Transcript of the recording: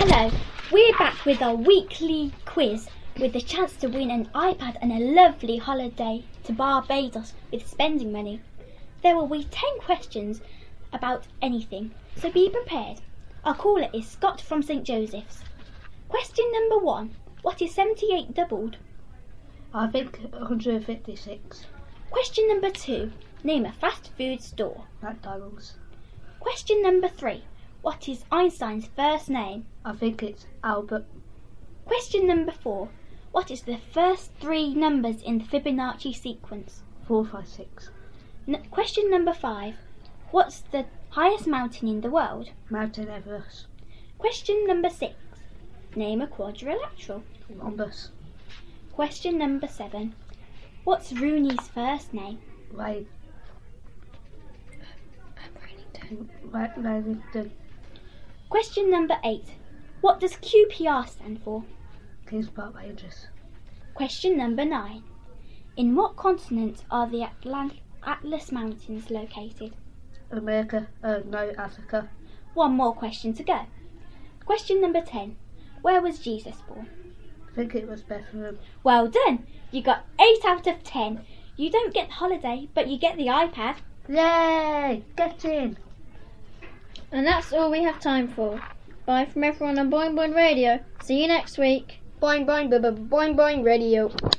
Hello, we're back with our weekly quiz with the chance to win an iPad and a lovely holiday to Barbados with spending money. There will be 10 questions about anything, so be prepared. Our caller is Scott from St Joseph's. Question number 1. What is 78 doubled? I think 156. Question number 2. Name a fast food store. McDonald's. Question number 3. What is Einstein's first name? I think it's Albert. Question number 4. What is the first 3 numbers in the Fibonacci sequence? 456. Question number 5. What's the highest mountain in the world? Mountain Everest. Question number 6. Name a quadrilateral. Rhombus. Question number 7. What's Rooney's first name? Wellington. Question number 8. What does QPR stand for? Queen's Park Rangers. Question number 9. In what continent are the Atlas Mountains located? America. No, Africa. One more question to go. Question number 10. Where was Jesus born? I think it was Bethlehem. Well done. You got 8 out of 10. You don't get the holiday, but you get the iPad. Yay! Get in! And that's all we have time for. Bye from everyone on Boing Boing Radio. See you next week. Boing Boing Boing Boing Radio.